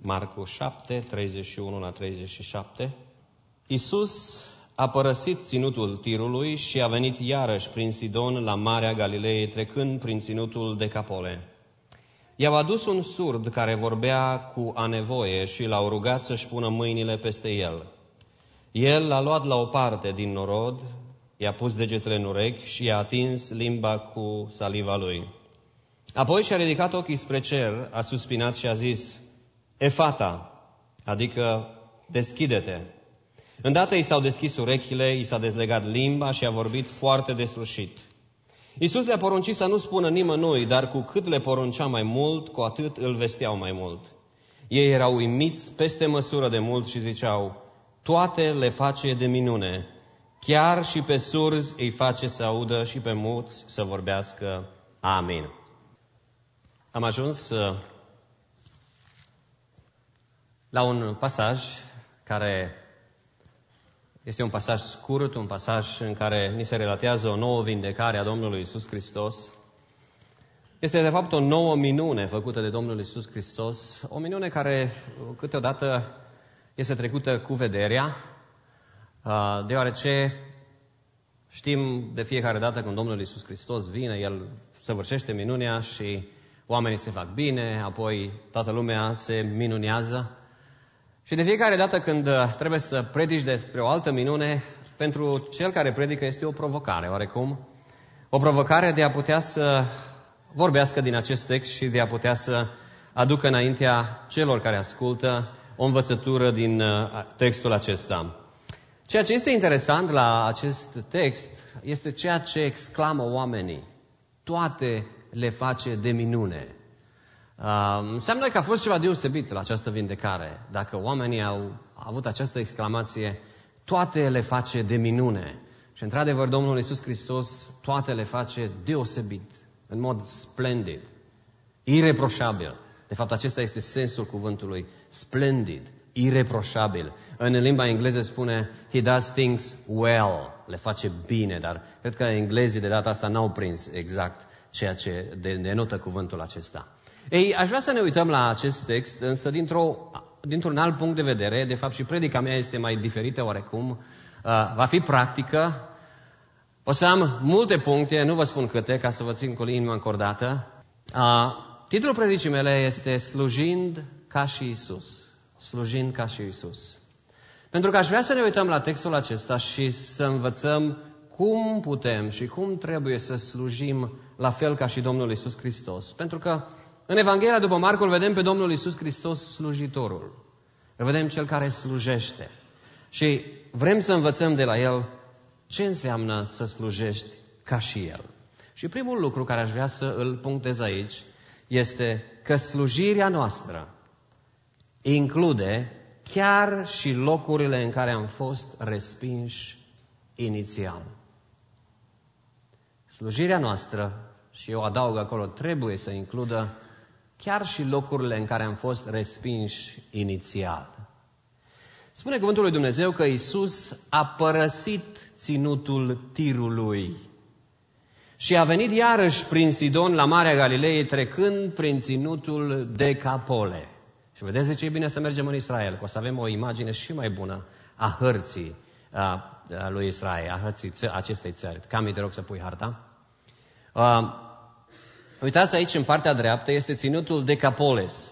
Marcu 7, 31 la 37. Iisus a părăsit ținutul Tirului și a venit iarăși prin Sidon la Marea Galilei, trecând prin ținutul Decapole. I-au adus un surd care vorbea cu a nevoie și l-au rugat să-și pună mâinile peste el. El l-a luat la o parte din norod, i-a pus degetele în urechi și i-a atins limba cu saliva lui. Apoi și-a ridicat ochii spre cer, a suspinat și a zis: Efata, adică deschide-te. Îndată i s-au deschis urechile, i s-a dezlegat limba și a vorbit foarte deslușit. Iisus le-a poruncit să nu spună nimănui, dar cu cât le poruncea mai mult, cu atât îl vesteau mai mult. Ei erau uimiți peste măsură de mult și ziceau: toate le face de minune, chiar și pe surzi îi face să audă și pe muți să vorbească. Amin. Am ajuns la un pasaj care este un pasaj scurt, un pasaj în care ni se relatează o nouă vindecare a Domnului Iisus Hristos. Este de fapt o nouă minune făcută de Domnul Iisus Hristos, o minune care câteodată este trecută cu vederea, deoarece știm de fiecare dată când Domnul Iisus Hristos vine, El săvârșește minunea și oamenii se fac bine, apoi toată lumea se minunează. Și de fiecare dată când trebuie să predici despre o altă minune, pentru cel care predică este o provocare, oarecum. O provocare de a putea să vorbească din acest text și de a putea să aducă înaintea celor care ascultă o învățătură din textul acesta. Ceea ce este interesant la acest text este ceea ce exclamă oamenii. Toate le face de minune. Înseamnă că a fost ceva deosebit la această vindecare. Dacă oamenii au avut această exclamație, toate le face de minune. Și într-adevăr, Domnul Iisus Hristos toate le face deosebit, în mod splendid, ireproșabil. De fapt, acesta este sensul cuvântului, splendid, ireproșabil. În limba engleză spune, he does things well, le face bine, dar cred că englezii de data asta n-au prins exact ceea ce denotă cuvântul acesta. Ei, aș vrea să ne uităm la acest text, însă dintr-un alt punct de vedere. De fapt, și predica mea este mai diferită oarecum. Va fi practică. O să am multe puncte, nu vă spun câte, ca să vă țin cu inima încordată. Titlul predicii mele este Slujind ca și Iisus. Slujind ca și Iisus. Pentru că aș vrea să ne uităm la textul acesta și să învățăm cum putem și cum trebuie să slujim la fel ca și Domnul Iisus Hristos. Pentru că în Evanghelia după Marcu îl vedem pe Domnul Iisus Hristos slujitorul. Îl vedem cel care slujește. Și vrem să învățăm de la El ce înseamnă să slujești ca și El. Și primul lucru care aș vrea să îl punctez aici este că slujirea noastră include chiar și locurile în care am fost respinși inițial. Slujirea noastră, și eu adaug acolo, trebuie să includă chiar și locurile în care am fost respinși inițial. Spune cuvântul lui Dumnezeu că Iisus a părăsit ținutul Tirului și a venit iarăși prin Sidon la Marea Galilei, trecând prin ținutul Decapole. Și vedeți de ce e bine să mergem în Israel, că o să avem o imagine și mai bună a hărții lui Israel, a hărții acestei țări. Cami, te rog să pui harta. Uitați aici, în partea dreaptă, este ținutul Decapoles.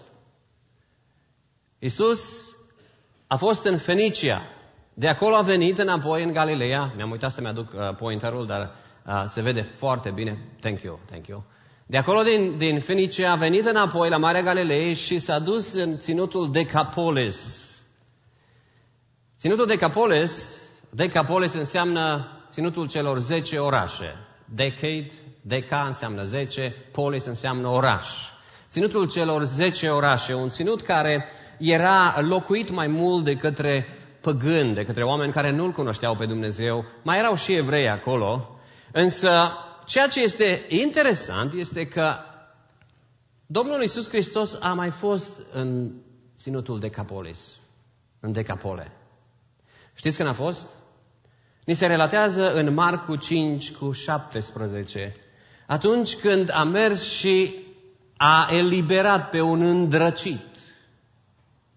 Iisus a fost în Fenicia. De acolo a venit înapoi în Galileea. Mi-am uitat să-mi aduc pointerul, dar se vede foarte bine. Thank you. De acolo din Fenicia a venit înapoi la Marea Galilei și s-a dus în ținutul Decapoles. Ținutul Decapoles înseamnă ținutul celor 10 orașe. Deca înseamnă 10, polis înseamnă oraș. Ținutul celor 10 orașe, un ținut care era locuit mai mult de către păgâni, de către oameni care nu-L cunoșteau pe Dumnezeu. Mai erau și evrei acolo, însă ceea ce este interesant este că Domnul Iisus Hristos a mai fost în ținutul Decapolis, în Decapole. Știți când a fost? Ni se relatează în Marcu 5:17, atunci când a mers și a eliberat pe un îndrăcit.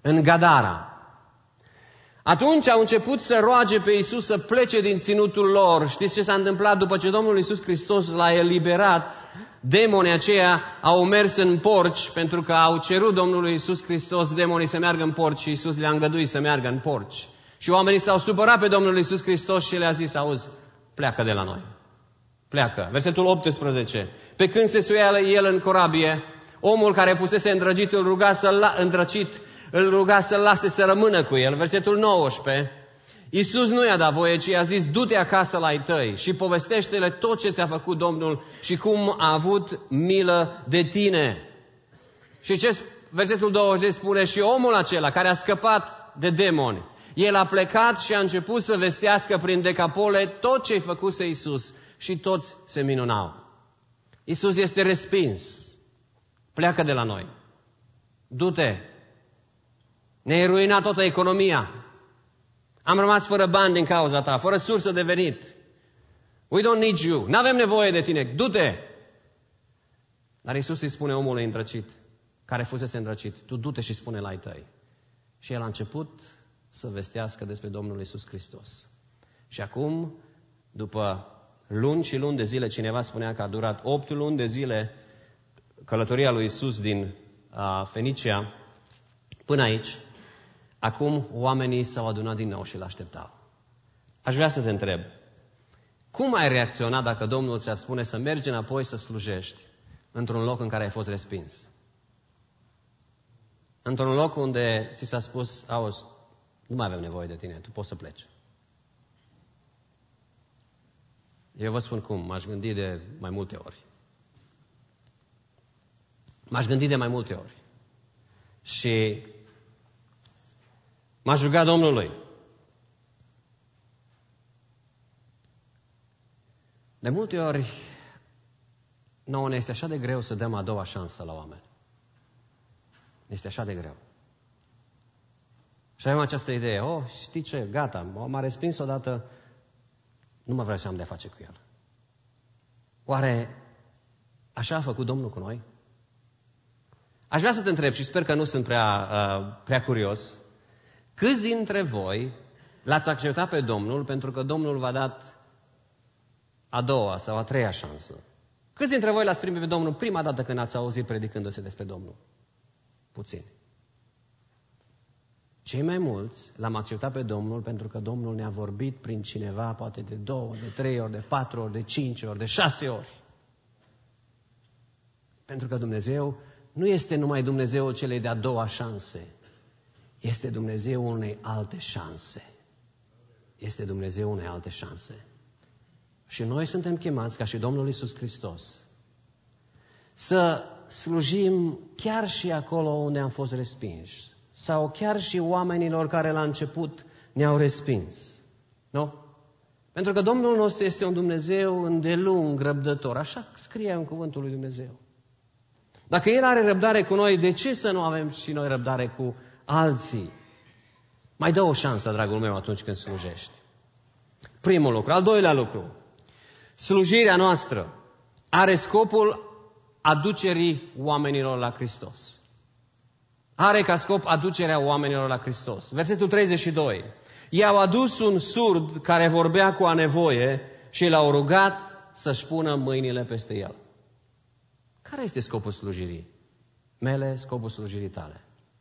în Gadara. Atunci au început să roage pe Iisus să plece din ținutul lor. Știți ce s-a întâmplat? După ce Domnul Iisus Hristos l-a eliberat, demonii aceia au mers în porci, pentru că au cerut Domnului Iisus Hristos demonii să meargă în porci și Iisus le-a îngăduit să meargă în porci. Și oamenii s-au supărat pe Domnul Iisus Hristos și le-a zis: auzi, pleacă de la noi. Pleacă. Versetul 18. Pe când se suia el în corabie, omul care fusese îndrăgit îl ruga să-l lase să rămână cu el. Versetul 19. Iisus nu i-a dat voie, ci i-a zis: du-te acasă la ai tăi și povestește-le tot ce ți-a făcut Domnul și cum a avut milă de tine. Și ce versetul 20 spune? Și omul acela care a scăpat de demoni, el a plecat și a început să vestească prin Decapole tot ce-i făcuse Iisus și toți se minunau. Iisus este respins. Pleacă de la noi. Du-te. Ne-ai ruinat toată economia. Am rămas fără bani din cauza ta, fără sursă de venit. We don't need you. N-avem nevoie de tine. Du-te. Dar Iisus îi spune omului îndrăcit, care fusese îndrăcit: tu du-te și spune la ai tăi. Și el a început să vestească despre Domnul Iisus Hristos. Și acum, după luni și luni de zile, cineva spunea că a durat 8 luni de zile călătoria lui Iisus din Fenicia până aici, acum oamenii s-au adunat din nou și îl așteptau. Aș vrea să te întreb, cum ai reacționa dacă Domnul ți-ar spune să mergi înapoi să slujești într-un loc în care ai fost respins? Într-un loc unde ți s-a spus: auzi, nu mai avem nevoie de tine, tu poți să pleci. Eu vă spun cum, m-aș gândi de mai multe ori. M-aș gândi de mai multe ori. Și m-aș ruga Domnului: de multe ori nouă ne este așa de greu să dăm a doua șansă la oameni. Este așa de greu. Și avem această idee: știi ce, gata, m-a respins odată, nu mai vreau să am de-a face cu el. Oare așa a făcut Domnul cu noi? Aș vrea să te întreb, și sper că nu sunt prea curios, câți dintre voi l-ați acceptat pe Domnul pentru că Domnul v-a dat a doua sau a treia șansă? Câți dintre voi l-ați primit pe Domnul prima dată când ați auzit predicându-se despre Domnul? Puțini. Cei mai mulți l-am acceptat pe Domnul pentru că Domnul ne-a vorbit prin cineva, poate de 2, de 3 ori, de 4 ori, de 5 ori, de 6 ori. Pentru că Dumnezeu nu este numai Dumnezeul celei de-a doua șanse. Este Dumnezeul unei alte șanse. Este Dumnezeul unei alte șanse. Și noi suntem chemați, ca și Domnul Iisus Hristos, să slujim chiar și acolo unde am fost respinși. Sau chiar și oamenilor care la început ne-au respins. Nu? Pentru că Domnul nostru este un Dumnezeu îndelung, răbdător. Așa scrie în cuvântul lui Dumnezeu. Dacă El are răbdare cu noi, de ce să nu avem și noi răbdare cu alții? Mai dă o șansă, dragul meu, atunci când slujești. Primul lucru. Al doilea lucru. Slujirea noastră are scopul aducerii oamenilor la Hristos. Are ca scop aducerea oamenilor la Hristos. Versetul 32. I-au adus un surd care vorbea cu a nevoie și l-au rugat să-și pună mâinile peste el. Care este scopul slujirii mele, scopul slujirii tale?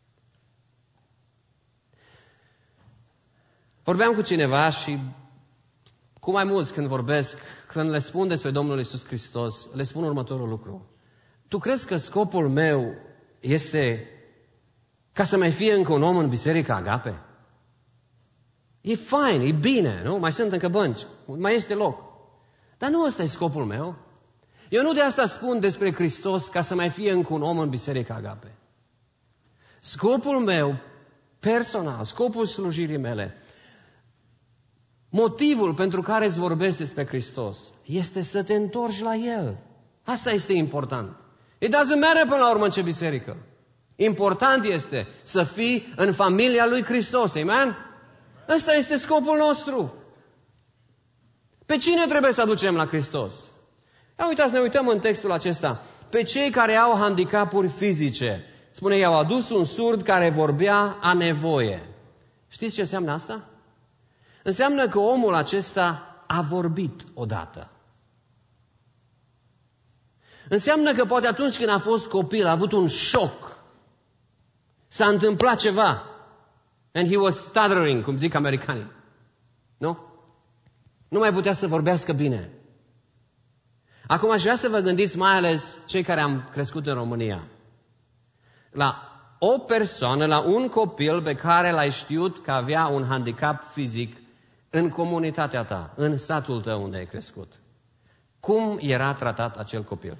Vorbeam cu cineva și cu mai mulți când vorbesc, când le spun despre Domnul Iisus Hristos, le spun următorul lucru. Tu crezi că scopul meu este ca să mai fie încă un om în Biserica Agape? E fain, e bine, nu? Mai sunt încă bănci, mai este loc. Dar nu ăsta e scopul meu. Eu nu de asta spun despre Hristos ca să mai fie încă un om în Biserica Agape. Scopul meu personal, scopul slujirii mele, motivul pentru care îți vorbesc despre Hristos este să te întorci la El. Asta este important. It doesn't matter până la urmă în ce biserică. Important este să fii în familia lui Hristos. Amen? Ăsta este scopul nostru. Pe cine trebuie să aducem la Hristos? Ia uitați, ne uităm în textul acesta. Pe cei care au handicapuri fizice, Spune, i-au adus un surd care vorbea a nevoie. Știți ce înseamnă asta? Înseamnă că omul acesta a vorbit odată. Înseamnă că poate atunci când a fost copil a avut un șoc. S-a întâmplat ceva. And he was stuttering, cum zic americanii. Nu? Nu mai putea să vorbească bine. Acum aș vrea să vă gândiți, mai ales cei care am crescut în România, la o persoană, la un copil pe care l-ai știut că avea un handicap fizic în comunitatea ta, în satul tău unde ai crescut. Cum era tratat acel copil?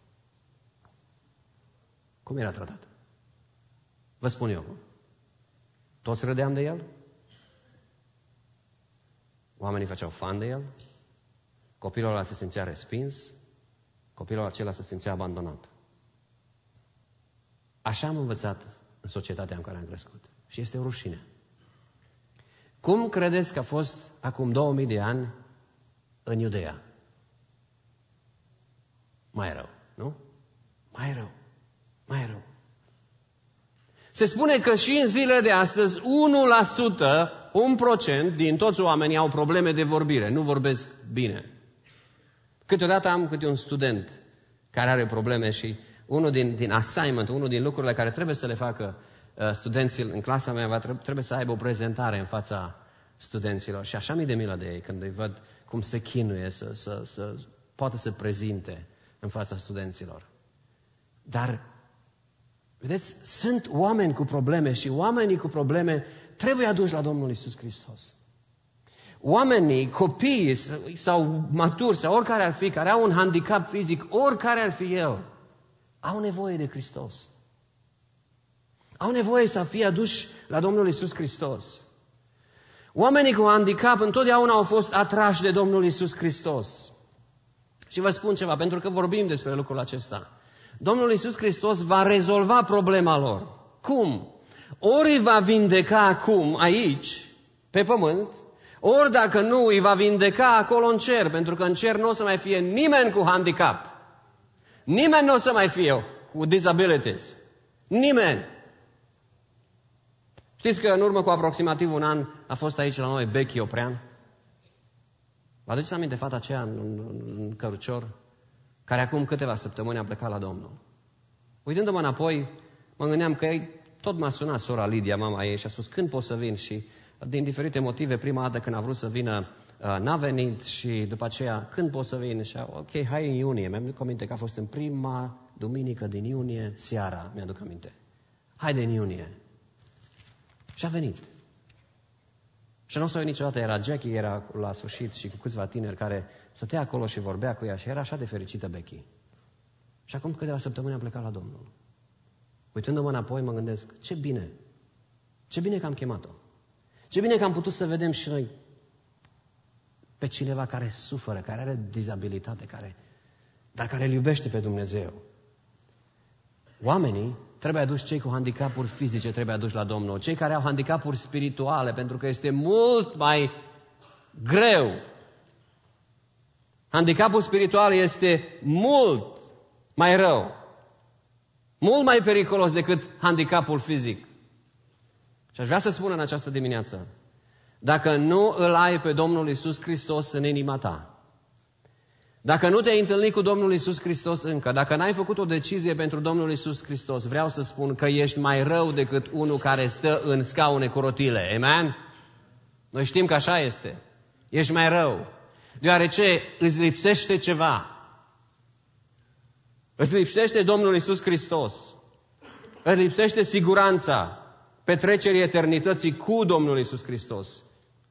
Cum era tratat? Vă spun eu. Toți râdeam de el? Oamenii făceau fan de el? Copilul ăla se simțea respins? Copilul acela se simțea abandonat? Așa am învățat în societatea în care am crescut. Și este o rușine. Cum credeți că a fost acum 2000 de ani în Iudeea? Mai rău, nu? Mai rău. Mai rău. Se spune că și în zilele de astăzi 1% din toți oamenii au probleme de vorbire. Nu vorbesc bine. Câteodată am câte un student care are probleme și unul din assignment, unul din lucrurile care trebuie să le facă studenții în clasa mea, trebuie să aibă o prezentare în fața studenților. Și așa mi-e de milă de ei când îi văd cum se chinuie să poată să prezinte în fața studenților. Dar, vedeți, sunt oameni cu probleme și oamenii cu probleme trebuie aduși la Domnul Iisus Hristos. Oamenii, copiii sau maturi sau oricare ar fi, care au un handicap fizic, oricare ar fi el, au nevoie de Hristos. Au nevoie să fie aduși la Domnul Iisus Hristos. Oamenii cu handicap întotdeauna au fost atrași de Domnul Iisus Hristos. Și vă spun ceva, pentru că vorbim despre lucrul acesta. Domnul Iisus Hristos va rezolva problema lor. Cum? Ori îi va vindeca acum, aici, pe pământ, ori dacă nu, îi va vindeca acolo în cer, pentru că în cer nu o să mai fie nimeni cu handicap. Nimeni nu o să mai fie cu disabilities. Nimeni. Știți că în urmă cu aproximativ un an a fost aici la noi Becky Oprean? Vă aduceți aminte fata aceea în Cărucior, care acum câteva săptămâni a plecat la Domnul? Uitându-mă înapoi, mă gândeam că tot m-a sunat sora Lidia, mama ei, și a spus când pot să vin și din diferite motive, prima dată când a vrut să vină, n-a venit și după aceea, când pot să vin? Și ok, hai în iunie. Mi-aduc aminte că a fost în prima duminică din iunie, seara, mi-aduc aminte. Haide în iunie. Și a venit. Și nu o să o niciodată, era Jackie, era la sfârșit și cu câțiva tineri care stătea acolo și vorbea cu ea și era așa de fericită Becky. Și acum câteva săptămâni am plecat la Domnul. Uitându-mă înapoi, mă gândesc, ce bine că am chemat-o. Ce bine că am putut să vedem și noi pe cineva care suferă, care are dizabilitate, dar care îl iubește pe Dumnezeu. Oamenii trebuie aduși, cei cu handicapuri fizice trebuie aduși la Domnul. Cei care au handicapuri spirituale, pentru că este mult mai greu. Handicapul spiritual este mult mai rău. Mult mai periculos decât handicapul fizic. Și aș vrea să spun în această dimineață, dacă nu îl ai pe Domnul Iisus Hristos în inima ta, dacă nu te-ai întâlnit cu Domnul Iisus Hristos încă, dacă n-ai făcut o decizie pentru Domnul Iisus Hristos, vreau să spun că ești mai rău decât unul care stă în scaune cu rotile. Amen? Noi știm că așa este. Ești mai rău. Deoarece îți lipsește ceva. Îți lipsește Domnul Iisus Hristos. Îți lipsește siguranța petrecerii eternității cu Domnul Iisus Hristos.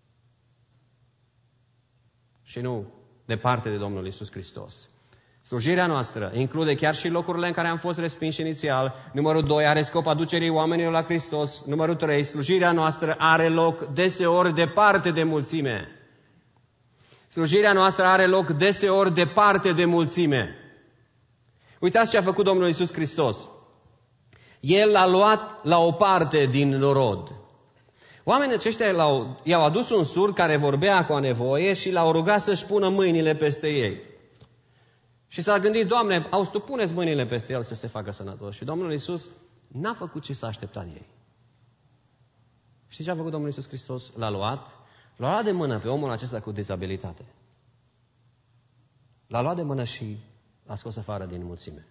Și nu departe de Domnul Iisus Hristos. Slujirea noastră include chiar și locurile în care am fost respinși inițial. Numărul 2 are scop aducerii oamenilor la Hristos. Numărul 3, slujirea noastră are loc deseori departe de mulțime. Slujirea noastră are loc deseori departe de mulțime. Uitați ce a făcut Domnul Iisus Hristos. El l-a luat la o parte din norod. Oamenii aceștia i-au adus un surd care vorbea cu nevoie și l-au rugat să-și pună mâinile peste ei. Și s-a gândit, Doamne, puneți mâinile peste el să se facă sănătos. Și Domnul Iisus n-a făcut ce s-a așteptat în ei. Știți ce a făcut Domnul Iisus Hristos? L-a luat de mână pe omul acesta cu dizabilitate. L-a luat de mână și l-a scos afară din mulțime.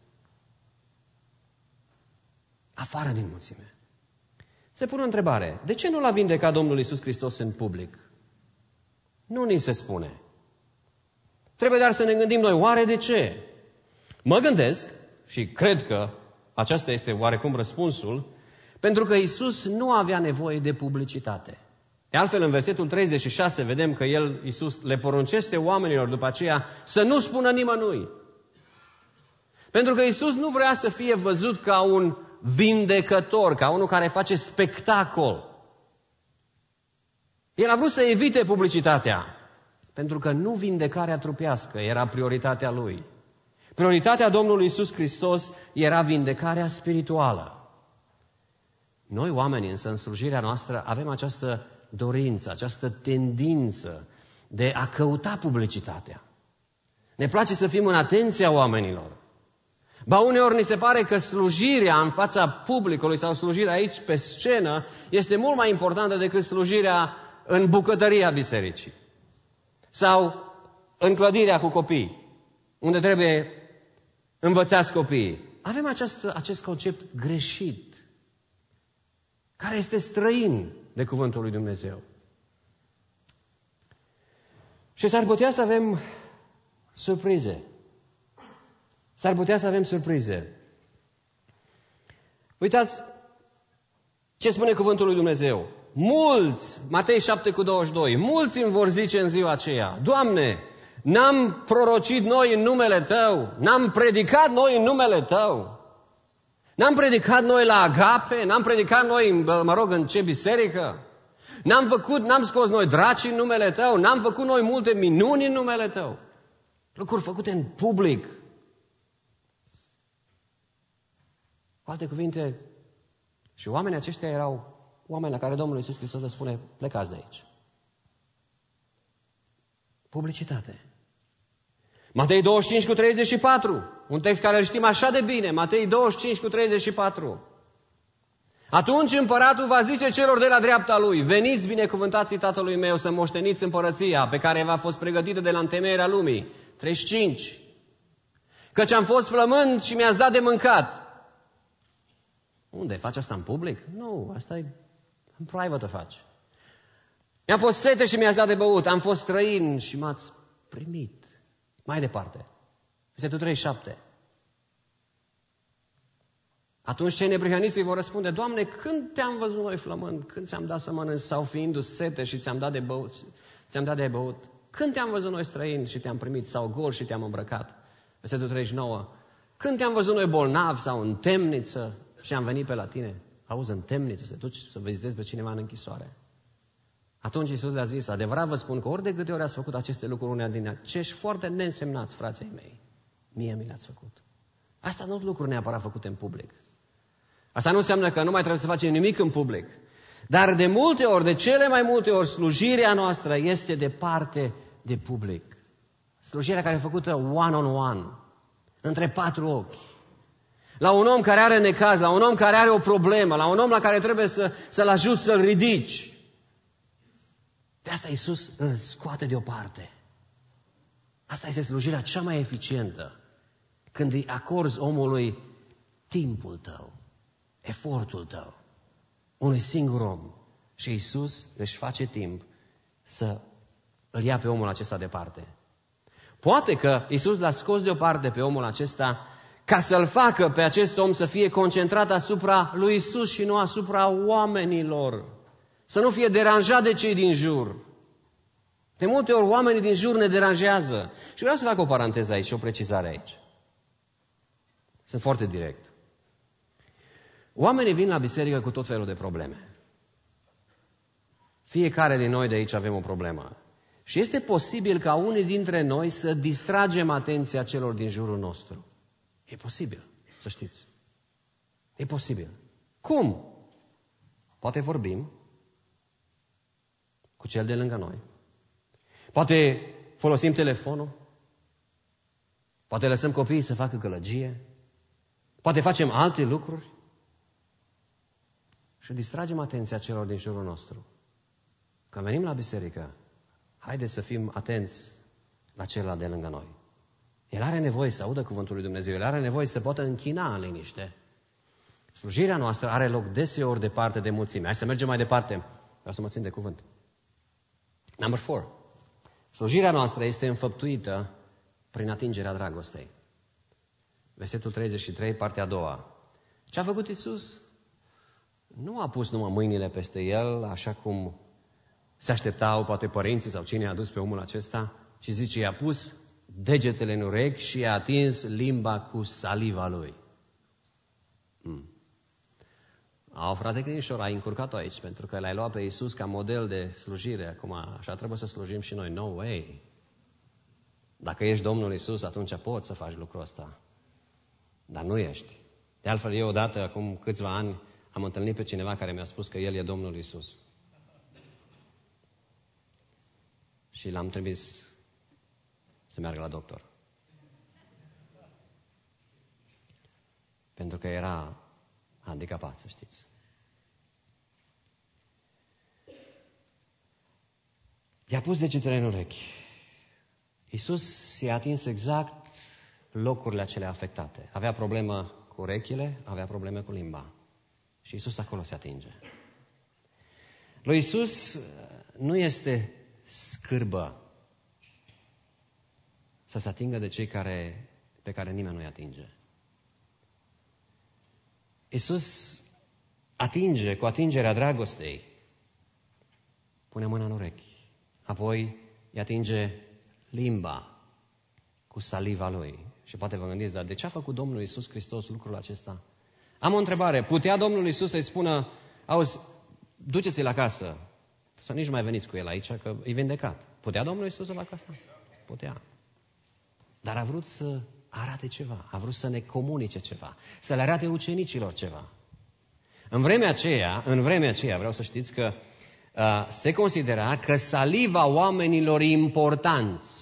Afară din mulțime. Se pune o întrebare. De ce nu l-a vindecat Domnul Iisus Hristos în public? Nu ni se spune. Trebuie doar să ne gândim noi, oare de ce? Mă gândesc și cred că acesta este oarecum răspunsul, pentru că Iisus nu avea nevoie de publicitate. De altfel, în versetul 36 vedem că Iisus le poruncește oamenilor după aceea să nu spună nimănui. Pentru că Iisus nu vrea să fie văzut ca un vindecător, ca unul care face spectacol. El a vrut să evite publicitatea, pentru că nu vindecarea trupească era prioritatea lui. Prioritatea Domnului Iisus Hristos era vindecarea spirituală. Noi oamenii, însă, în slujirea noastră, avem această dorință, această tendință de a căuta publicitatea. Ne place să fim în atenția oamenilor. Ba uneori ni se pare că slujirea în fața publicului sau slujirea aici pe scenă este mult mai importantă decât slujirea în bucătăria bisericii. Sau în clădirea cu copii, unde trebuie învățați copiii. Avem acest concept greșit, care este străin de cuvântul lui Dumnezeu. Și s-ar putea să avem surprize. S-ar putea să avem surprize. Uitați ce spune cuvântul lui Dumnezeu. Mulți, Matei 7:22, mulți îmi vor zice în ziua aceea, Doamne, n-am prorocit noi în numele Tău, n-am predicat noi în numele Tău, n-am predicat noi la Agape, n-am predicat noi, în ce biserică, n-am scos noi draci în numele Tău, n-am făcut noi multe minuni în numele Tău. Lucruri făcute în public. Cu alte cuvinte, și oamenii aceștia erau oameni la care Domnul Iisus Hristos le spune, plecați de aici. Publicitate. Matei 25:34, un text care îl știm așa de bine, Matei 25:34. Atunci împăratul va zice celor de la dreapta lui, veniți binecuvântații tatălui meu să moșteniți împărăția pe care v-a fost pregătită de la întemeierea lumii. 35. Căci am fost flămând și mi-ați dat de mâncat. Unde? Faci asta în public? Nu, asta e în private o faci. Mi-a fost sete și mi-ați dat de băut. Am fost străin și m-ați primit. Mai departe. Versetul 37. Atunci cei neprihăniți îi vor răspunde, Doamne, când te-am văzut noi flămând? Când ți-am dat să mănânci sau fiindu-ți sete și ți-am dat de băut? Când te-am văzut noi străin și te-am primit sau gol și te-am îmbrăcat? Versetul 39. Când te-am văzut noi bolnav sau în temniță și am venit pe la tine? Auzi, în temniță, să duci să vizitezi pe cineva în închisoare. Atunci Iisus le-a zis, adevărat vă spun că ori de câte ori ați făcut aceste lucruri unea din acești foarte neînsemnați frații mei, mie mi le-ați făcut. Asta nu sunt lucruri neapărat făcute în public. Asta nu înseamnă că nu mai trebuie să facem nimic în public. Dar de multe ori, de cele mai multe ori, slujirea noastră este departe de public. Slujirea care e făcută one-on-one, între patru ochi. La un om care are necaz, la un om care are o problemă, la un om la care trebuie să-l ajuți să-l ridici. De asta Iisus îl scoate deoparte. Asta este slujirea cea mai eficientă. Când îi acorzi omului timpul tău, efortul tău, unui singur om. Și Iisus își face timp să îl ia pe omul acesta departe. Poate că Iisus l-a scos deoparte pe omul acesta ca să-l facă pe acest om să fie concentrat asupra lui Iisus și nu asupra oamenilor. Să nu fie deranjat de cei din jur. De multe ori oamenii din jur ne deranjează. Și vreau să fac o paranteză aici și o precizare aici. Sunt foarte direct. Oamenii vin la biserică cu tot felul de probleme. Fiecare din noi de aici avem o problemă. Și este posibil ca unii dintre noi să distragem atenția celor din jurul nostru. E posibil, să știți. E posibil. Cum? Poate vorbim cu cel de lângă noi. Poate folosim telefonul. Poate lăsăm copiii să facă gălăgie. Poate facem alte lucruri. și distragem atenția celor din jurul nostru. Când venim la biserică, haideți să fim atenți la celălalt de lângă noi. El are nevoie să audă cuvântul lui Dumnezeu, el are nevoie să poată închina în liniște. Slujirea noastră are loc deseori departe de mulțime. Hai să mergem mai departe. Vreau să mă țin de cuvânt. Number 4. Slujirea noastră este înfăptuită prin atingerea dragostei. Versetul 33, partea a doua. Ce a făcut Iisus? Nu a pus numai mâinile peste el, așa cum se așteptau poate părinții sau cine a dus pe omul acesta, ci zice, i-a pus degetele în urechi și i-a atins limba cu saliva lui. Frate Crinișor, ai încurcat-o aici, pentru că l-ai luat pe Iisus ca model de slujire. Acum, așa trebuie să slujim și noi. No way! Dacă ești Domnul Iisus, atunci poți să faci lucrul ăsta. Dar nu ești. De altfel, eu odată, acum câțiva ani, am întâlnit pe cineva care mi-a spus că El e Domnul Iisus. Și l-am trimis să meargă la doctor. Pentru că era handicapat, să știți. I-a pus degetele în urechi. Iisus i-a atins exact locurile acelea afectate. Avea problemă cu urechile, avea probleme cu limba. Și Iisus acolo se atinge. Lui Iisus nu este scârbă să se atingă de cei pe care nimeni nu-i atinge. Iisus atinge cu atingerea dragostei. Pune mâna în urechi. Apoi îi atinge limba cu saliva lui. Și poate vă gândiți, dar de ce a făcut Domnul Iisus Hristos lucrul acesta? Am o întrebare. Putea Domnul Iisus să-i spună, auzi, duceți-l acasă, să nici nu mai veniți cu el aici, că e vindecat. Putea Domnul Iisus să facă asta? Putea. Dar a vrut să arate ceva, a vrut să ne comunice ceva, să le arate ucenicilor ceva. În vremea aceea, vreau să știți că se considera că saliva oamenilor importanți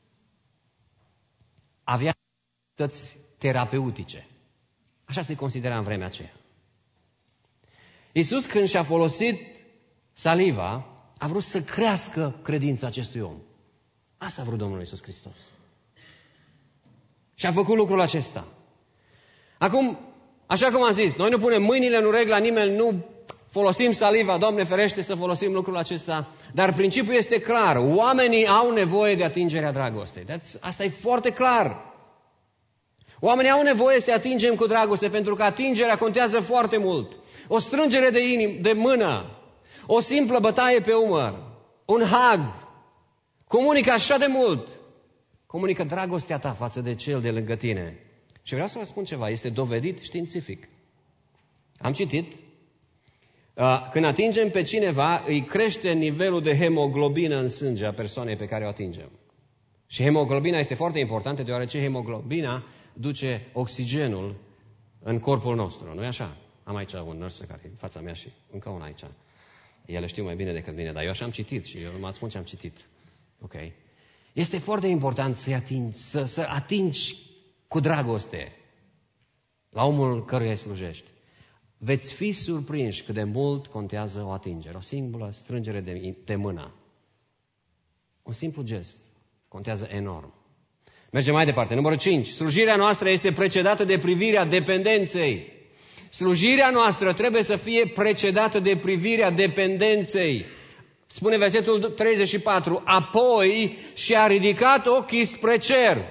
avea calități terapeutice. Așa se considera în vremea aceea. Iisus, când și-a folosit saliva, a vrut să crească credința acestui om. Asta a vrut Domnul Iisus Hristos. Și a făcut lucrul acesta. Acum, așa cum am zis, noi nu punem mâinile în urechi la nimeni, nu folosim saliva, Doamne ferește să folosim lucrul acesta, dar principiul este clar. Oamenii au nevoie de atingerea dragostei. Asta e foarte clar. Oamenii au nevoie să atingem cu dragoste, pentru că atingerea contează foarte mult. O strângere de mână, o simplă bătaie pe umăr, un hug, comunică așa de mult. Comunică dragostea ta față de cel de lângă tine. Și vreau să vă spun ceva, este dovedit științific. Am citit, când atingem pe cineva, îi crește nivelul de hemoglobină în sânge a persoanei pe care o atingem. Și hemoglobina este foarte importantă, deoarece hemoglobina duce oxigenul în corpul nostru, nu-i așa? Am aici un nurse care e în fața mea și încă un aici. Ele știu mai bine decât mine, dar eu așa am citit și eu mă spun ce am citit. Ok? Este foarte important să atingi cu dragoste la omul căruia îi slujești. Veți fi surprinși cât de mult contează o atingere, o singură strângere de mână. Un simplu gest contează enorm. Mergem mai departe. Numărul 5. Slujirea noastră este precedată de privirea dependenței. Slujirea noastră trebuie să fie precedată de privirea dependenței. Spune versetul 34. Apoi și-a ridicat ochii spre cer.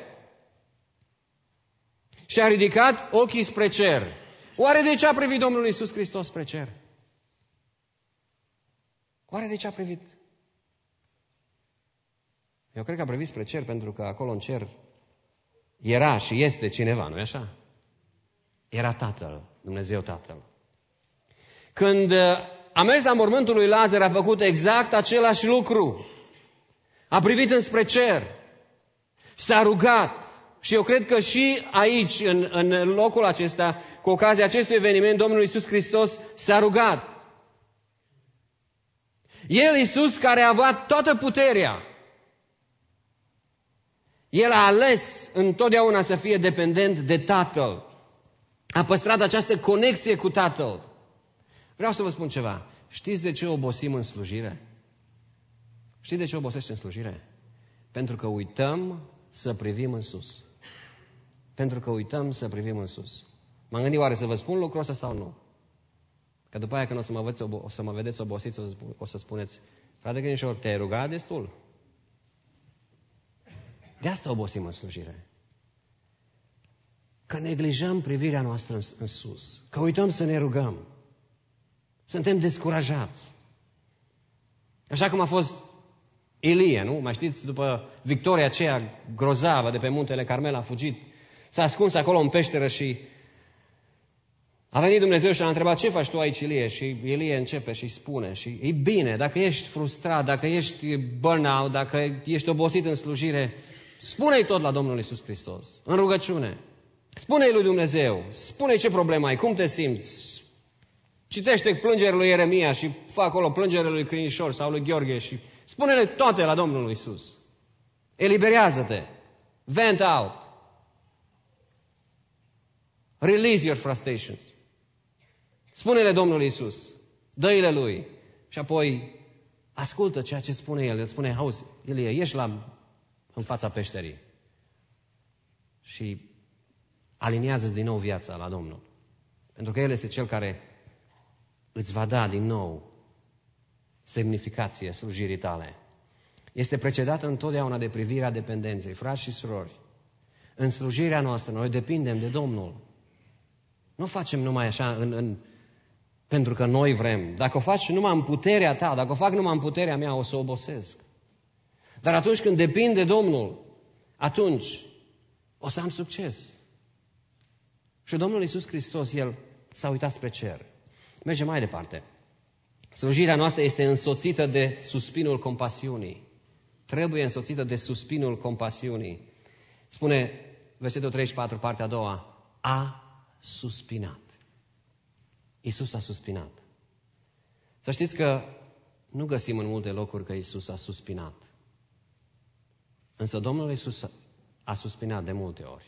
Și-a ridicat ochii spre cer. Oare de ce a privit Domnul Iisus Hristos spre cer? Oare de ce a privit? Eu cred că a privit spre cer pentru că acolo în cer era și este cineva, nu-i așa? Era Tatăl, Dumnezeu Tatăl. Când a mers la mormântul lui Lazar, a făcut exact același lucru. A privit înspre cer. S-a rugat. Și eu cred că și aici, în locul acesta, cu ocazia acestui eveniment, Domnul Iisus Hristos s-a rugat. El, Iisus, care a avut toată puterea, El a ales întotdeauna să fie dependent de Tatăl. A păstrat această conexie cu Tatăl. Vreau să vă spun ceva. Știți de ce obosim în slujire? Știți de ce obosești în slujire? Pentru că uităm să privim în sus. Pentru că uităm să privim în sus. M-am gândit oare să vă spun lucrul ăsta sau nu? Că după aia când o să mă vedeți obosiți, o să spuneți, frate Gânișor, te-ai rugat destul? De asta obosim în slujire. Că neglijăm privirea noastră în sus. Că uităm să ne rugăm. Suntem descurajați. Așa cum a fost Ilie, nu? Mai știți, după victoria aceea grozavă de pe muntele Carmel, a fugit, s-a ascuns acolo în peșteră și a venit Dumnezeu și a întrebat, ce faci tu aici, Ilie? Și Ilie începe și spune, și e bine, dacă ești frustrat, dacă ești burnout, dacă ești obosit în slujire, spune-i tot la Domnul Iisus Hristos, în rugăciune. Spune-i lui Dumnezeu, spune-i ce problemă ai, cum te simți. Citește plângerile lui Ieremia și fă acolo plângerile lui Crinișor sau lui Gheorghe și spune-le toate la Domnul Iisus. Eliberează-te. Vent out. Release your frustrations. Spune-le Domnului Iisus. Dă-i-le Lui. Și apoi ascultă ceea ce spune El. El spune, auzi, Ilie, ieși în fața peșterii și aliniază-ți din nou viața la Domnul. Pentru că El este Cel care îți va da din nou semnificație slujirii tale. Este precedată întotdeauna de privirea dependenței. Frați și surori, în slujirea noastră noi depindem de Domnul. Nu facem numai așa pentru că noi vrem. Dacă o faci numai în puterea ta, dacă o fac numai în puterea mea, o să obosesc. Dar atunci când depind de Domnul, atunci o să am succes. Și Domnul Iisus Hristos, El s-a uitat spre cer. Mergem mai departe. Slujirea noastră este însoțită de suspinul compasiunii. Trebuie însoțită de suspinul compasiunii. Spune versetul 34, partea a doua, a suspinat. Iisus a suspinat. Să știți că nu găsim în multe locuri că Iisus a suspinat. Însă Domnul Iisus a suspinat de multe ori.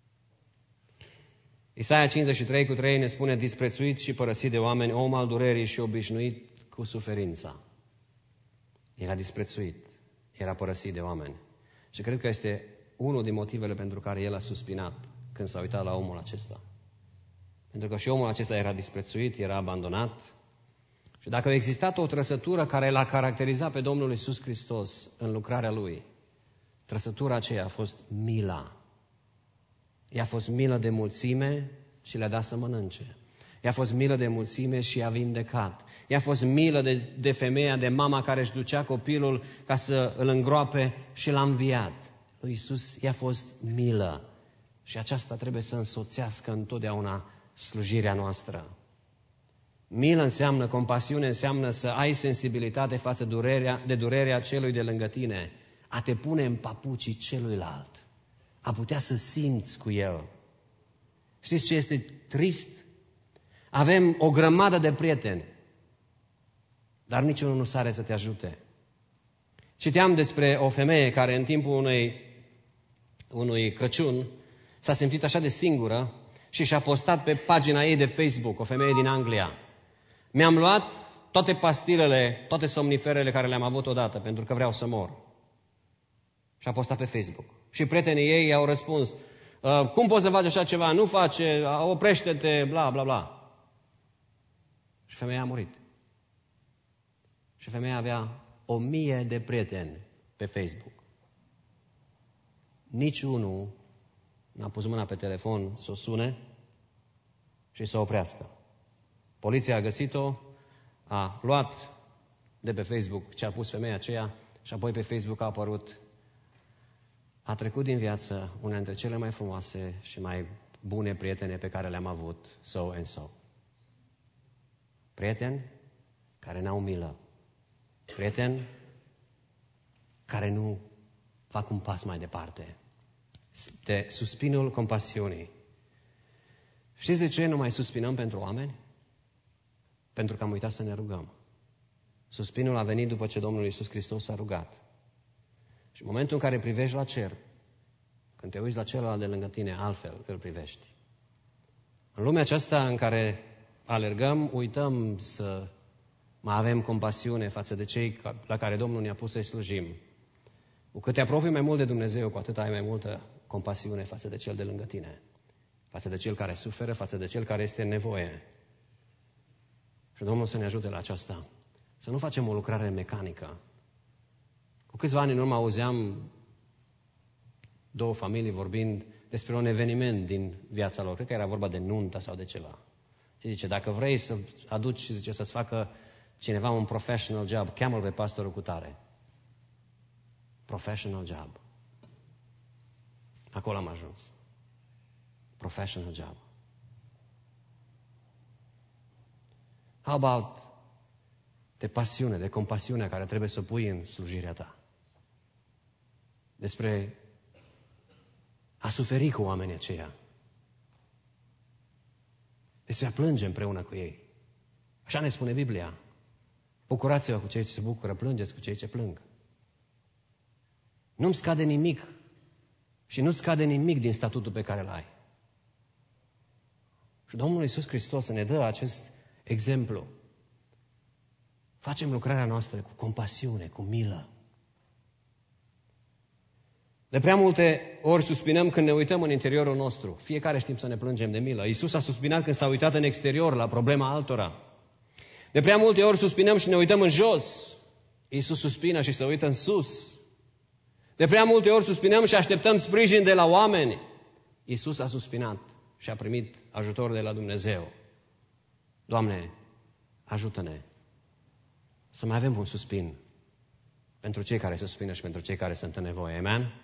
Isaia 53:3 ne spune, disprețuit și părăsit de oameni, om al durerii și obișnuit cu suferința. Era disprețuit, era părăsit de oameni. Și cred că este unul din motivele pentru care el a suspinat când s-a uitat la omul acesta. Pentru că și omul acesta era disprețuit, era abandonat. Și dacă a existat o trăsătură care l-a caracterizat pe Domnul Iisus Hristos în lucrarea Lui, trăsătura aceea a fost mila. I-a fost milă de mulțime și le-a dat să mănânce. I-a fost milă de mulțime și i-a vindecat. I-a fost milă de femeia, de mama care își ducea copilul ca să îl îngroape și l-a înviat. Lui Iisus i-a fost milă. Și aceasta trebuie să însoțească întotdeauna slujirea noastră. Milă înseamnă, compasiune înseamnă să ai sensibilitate față de durerea celui de lângă tine, a te pune în papucii celuilalt, a putea să simți cu el. Știți ce este trist? Avem o grămadă de prieteni, dar niciunul nu sare să te ajute. Citeam despre o femeie care în timpul unui Crăciun s-a simțit așa de singură și și-a postat pe pagina ei de Facebook, o femeie din Anglia. Mi-am luat toate pastilele, toate somniferele care le-am avut odată, pentru că vreau să mor. Și a postat pe Facebook. Și prietenii ei i-au răspuns, cum poți să faci așa ceva? Nu face, oprește-te, bla, bla, bla. Și femeia a murit. Și femeia avea 1000 de prieteni pe Facebook. Niciunul n-a pus mâna pe telefon să o sune și să o oprească. Poliția a găsit-o, a luat de pe Facebook ce a pus femeia aceea și apoi pe Facebook a apărut. A trecut din viață una dintre cele mai frumoase și mai bune prietene pe care le-am avut, so and so. Prieteni care n-au milă. Prieteni care nu fac un pas mai departe. De suspinul compasiunii. Știți de ce nu mai suspinăm pentru oameni? Pentru că am uitat să ne rugăm. Suspinul a venit după ce Domnul Iisus Hristos s-a rugat. Și în momentul în care privești la cer, când te uiți la celălalt de lângă tine, altfel îl privești. În lumea aceasta în care alergăm, uităm să mai avem compasiune față de cei la care Domnul ne-a pus să-i slujim. Cu cât te apropii mai mult de Dumnezeu, cu atât ai mai multă compasiune față de cel de lângă tine, față de cel care suferă, față de cel care este în nevoie. Și Domnul să ne ajute la aceasta. Să nu facem o lucrare mecanică. Cu câțiva ani în urmă auzeam două familii vorbind despre un eveniment din viața lor. Cred că era vorba de nuntă sau de ceva. Și zice, dacă vrei să aduci, zice, să-ți facă cineva un professional job, cheamă-l pe pastorul cu tare. Professional job. Acolo am ajuns. Professional job. How about de pasiune, de compasiune care trebuie să o pui în slujirea ta? Despre a suferi cu oamenii aceia. Despre a plânge împreună cu ei. Așa ne spune Biblia. Bucurați-vă cu cei ce se bucură, plângeți cu cei ce plâng. Nu-mi scade nimic și nu-ți scade nimic din statutul pe care îl ai. Și Domnul Iisus Hristos ne dă acest exemplu. Facem lucrarea noastră cu compasiune, cu milă. De prea multe ori suspinăm când ne uităm în interiorul nostru. Fiecare știm să ne plângem de milă. Iisus a suspinat când s-a uitat în exterior la problema altora. De prea multe ori suspinăm și ne uităm în jos. Iisus suspină și se uită în sus. De prea multe ori suspinăm și așteptăm sprijin de la oameni. Iisus a suspinat și a primit ajutor de la Dumnezeu. Doamne, ajută-ne să mai avem un suspin pentru cei care se suspină și pentru cei care sunt în nevoie. Amen?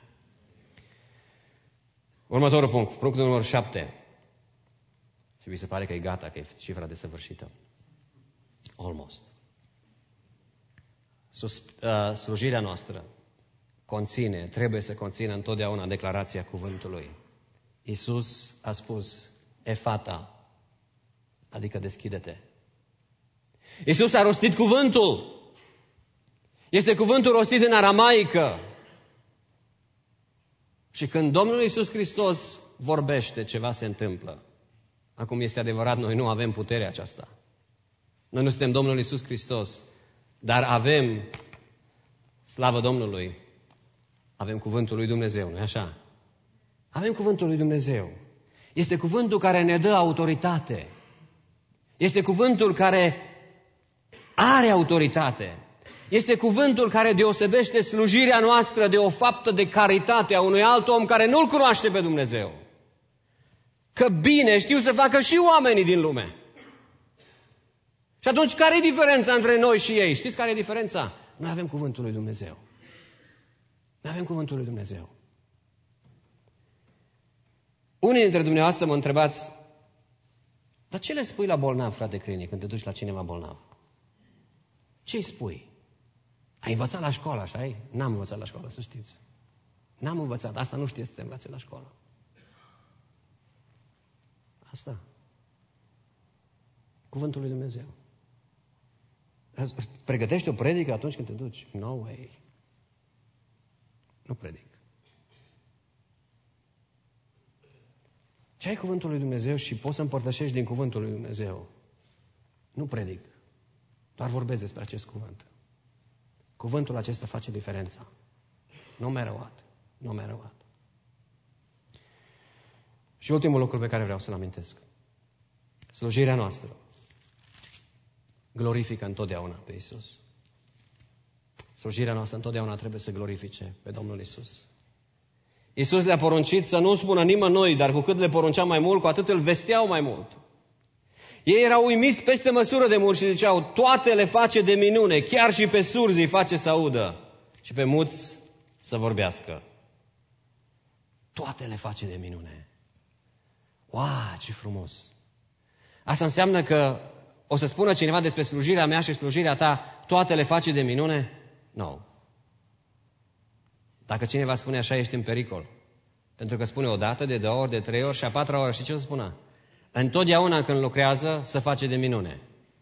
Următorul punct, punctul numărul 7. Și vi se pare că e gata, că e cifra desăvârșită. Almost. Slujirea noastră trebuie să conțină întotdeauna declarația cuvântului. Iisus a spus, Efata, adică deschide-te. Iisus a rostit cuvântul. Este cuvântul rostit în aramaică. Și când Domnul Iisus Hristos vorbește, ceva se întâmplă. Acum este adevărat, noi nu avem puterea aceasta. Noi nu suntem Domnul Iisus Hristos, dar avem, slavă Domnului, avem cuvântul lui Dumnezeu, nu-i așa? Avem cuvântul lui Dumnezeu. Este cuvântul care ne dă autoritate. Este cuvântul care are autoritate. Este cuvântul care deosebește slujirea noastră de o faptă de caritate a unui alt om care nu-L cunoaște pe Dumnezeu. Că bine știu să facă și oamenii din lume. Și atunci, care e diferența între noi și ei? Știți care e diferența? Noi avem cuvântul lui Dumnezeu. Noi avem cuvântul lui Dumnezeu. Unii dintre dumneavoastră mă întrebați, dar ce le spui la bolnav, frate Crini, când te duci la cineva bolnav? Ce îi spui? Ai învățat la școală, așa-i? N-am învățat la școală, să știți. N-am învățat. Asta nu știe să te învățe la școală. Asta. Cuvântul lui Dumnezeu. Pregătești o predică atunci când te duci? No way. Nu predic. Ce ai cuvântul lui Dumnezeu și poți să împărtășești din cuvântul lui Dumnezeu? Nu predic. Doar vorbesc despre acest cuvânt. Cuvântul acesta face diferența. No matter what. No matter what. Și ultimul lucru pe care vreau să-l amintesc. Slujirea noastră glorifică întotdeauna pe Iisus. Slujirea noastră întotdeauna trebuie să glorifice pe Domnul Iisus. Iisus le-a poruncit să nu spună nimănui, dar cu cât le poruncea mai mult, cu atât îl vesteau mai mult. Ei erau uimiți peste măsură de mult și ziceau, toate le face de minune, chiar și pe surzi îi face să audă și pe muți să vorbească. Toate le face de minune. Wow, ce frumos! Asta înseamnă că o să spună cineva despre slujirea mea și slujirea ta, toate le face de minune? Nu. Dacă cineva spune așa, ești în pericol. Pentru că spune o dată, de 2 ori, de 3 ori și a 4-a oră. Și ce o să spună? Întotdeauna când lucrează, se face de minune.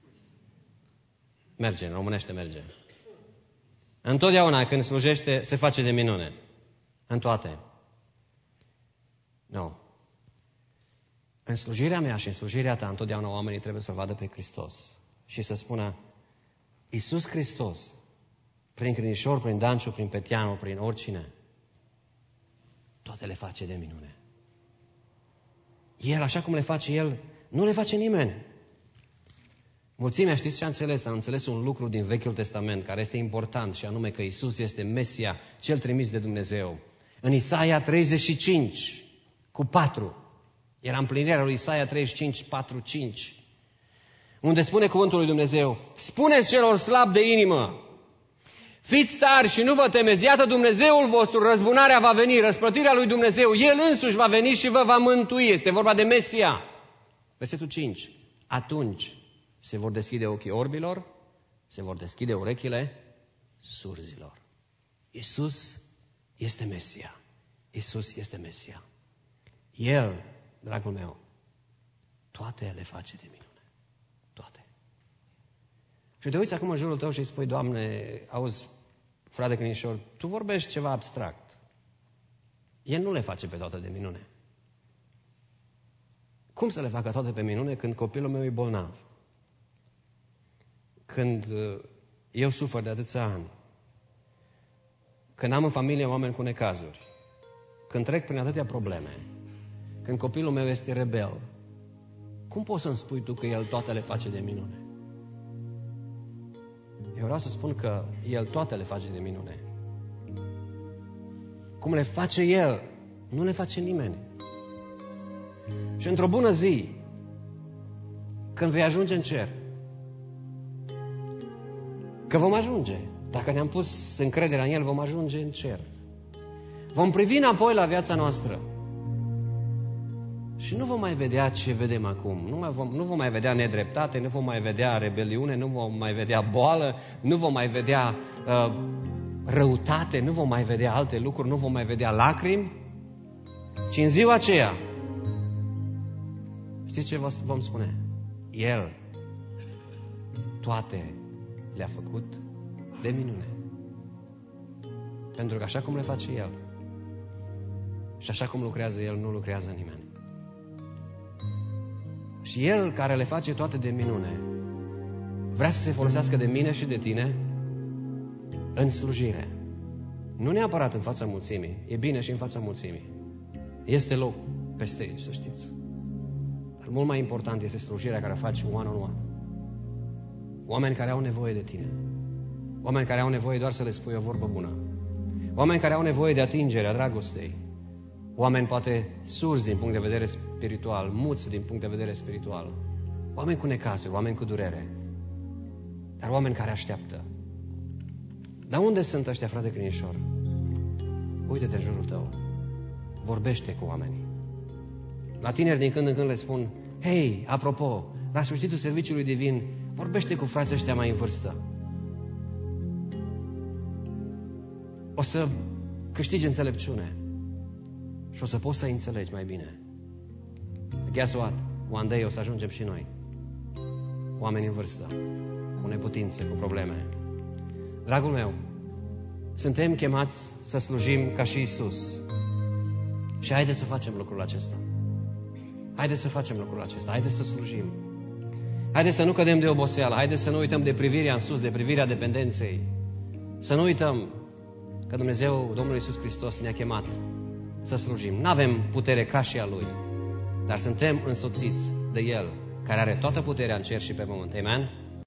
Merge, în românește merge. Întotdeauna când slujește, se face de minune. În toate. Nu. În slujirea mea și în slujirea ta, întotdeauna oamenii trebuie să vadă pe Hristos și să spună: Iisus Hristos, prin Crinișor, prin Danciu, prin Peteanu, prin oricine, toate le face de minune. El, așa cum le face El, nu le face nimeni. Mulțimea, știți ce a înțeles? A înțeles un lucru din Vechiul Testament care este important, și anume că Iisus este Mesia, cel trimis de Dumnezeu. În Isaia 35:4 era împlinirea lui Isaia 35:4-5, unde spune cuvântul lui Dumnezeu: spuneți celor slabi de inimă, fiți tari și nu vă temeți, iată Dumnezeul vostru, răzbunarea va veni, răsplătirea lui Dumnezeu, El însuși va veni și vă va mântui. Este vorba de Mesia. Versetul 5. Atunci se vor deschide ochii orbilor, se vor deschide urechile surzilor. Iisus este Mesia. Iisus este Mesia. El, dragul meu, toate le face de minune. Toate. Și te uiți acum în jurul tău și îi spui: Doamne, auzi, frate Crinișor, tu vorbești ceva abstract. El nu le face pe toate de minune. Cum să le facă toate pe minune când copilul meu e bolnav? Când eu sufăr de atâția ani? Când am în familie oameni cu necazuri? Când trec prin atâtea probleme? Când copilul meu este rebel? Cum poți să-mi spui tu că El toate le face de minune? Eu vreau să spun că El toate le face de minune. Cum le face El, nu le face nimeni. Și într-o bună zi, când vei ajunge în cer, că vom ajunge, dacă ne-am pus încrederea în El, vom ajunge în cer. Vom privi înapoi la viața noastră și nu vom mai vedea ce vedem acum. Nu vom mai vedea nedreptate, nu vom mai vedea rebeliune, nu vom mai vedea boală, nu vom mai vedea răutate, nu vom mai vedea alte lucruri, nu vom mai vedea lacrimi. Și în ziua aceea, știți ce vom spune? El toate le-a făcut de minune. Pentru că așa cum le face El și așa cum lucrează El, nu lucrează nimeni. Și El, care le face toate de minune, vrea să se folosească de mine și de tine în slujire. Nu neapărat în fața mulțimii. E bine și în fața mulțimii. Este loc peste aici, să știți. Dar mult mai important este slujirea care faci one-on-one. Oameni care au nevoie de tine. Oameni care au nevoie doar să le spui o vorbă bună. Oameni care au nevoie de atingerea dragostei. Oameni poate surzi din punct de vedere spiritual, muți din punct de vedere spiritual. Oameni cu necazuri, oameni cu durere. Dar oameni care așteaptă. Dar unde sunt ăștia, frate Crinișor? Uite-te în jurul tău. Vorbește cu oamenii. La tineri din când în când le spun: hei, apropo, la sfârșitul serviciului divin, vorbește cu frații ăștia mai în vârstă. O să câștigi înțelepciune și o să poți să înțelegi mai bine. Guess what? One day o să ajungem și noi, oameni în vârstă, cu neputințe, cu probleme. Dragul meu, suntem chemați să slujim ca și Iisus. Și haideți să facem lucrul acesta. Haideți să facem lucrul acesta. Haideți să slujim. Haideți să nu cădem de oboseală. Haideți să nu uităm de privirea în sus, de privirea dependenței. Să nu uităm că Dumnezeu, Domnul Iisus Hristos, ne-a chemat să slujim. N-avem putere ca și a Lui, dar suntem însoțiți de El, care are toată puterea în cer și pe pământ. Amen?